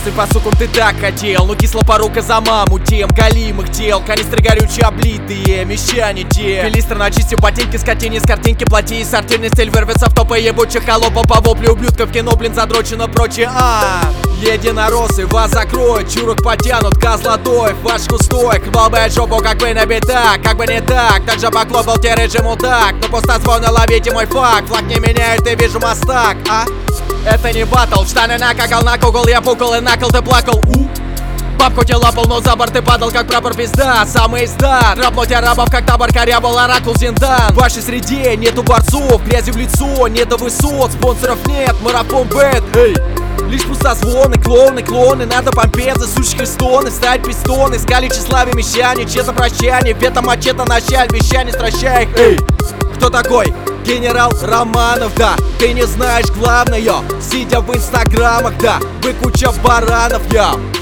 Честный по сукам ты так хотел, но кисла порука за маму тем галимых тел, канистры горючие облитые, мещане те. Филистр начистил ботинки, скотине с картинки, плати и сортирный стиль вырвется в топы ебучих холопов по воплю ублюдков, кино, блин, задрочено прочее. Единороссы вас закроют, чурок потянут, козла доев, ваш кустоек, долбает жопу, как бы на битах, как бы не так, также поклопал те режим мудак, но пустозвоны ловите мой факт, флаг не меняют и вижу мостак, это не батл, штаны накакал на кукол, я пукал и накол, ты плакал, Бабку тебе лапал, но за борт ты падал, как прапор пизда. Самый изда, траплоть арабов, как табор корябл, оракул Зиндан. В вашей среде нету борцов, грязи в лицо, нету высот, спонсоров нет, марафон бэт, эй. Лишь пустозвоны, клоны, надо помпезы, сучки стоны, ставить пистоны, скали тщеславие мещане, честно прощание, вето мачете нащаль, вещание стращай, эй. Кто такой? Генерал Романов, да, ты не знаешь главное, сидя в инстаграмах, да, вы куча баранов, я.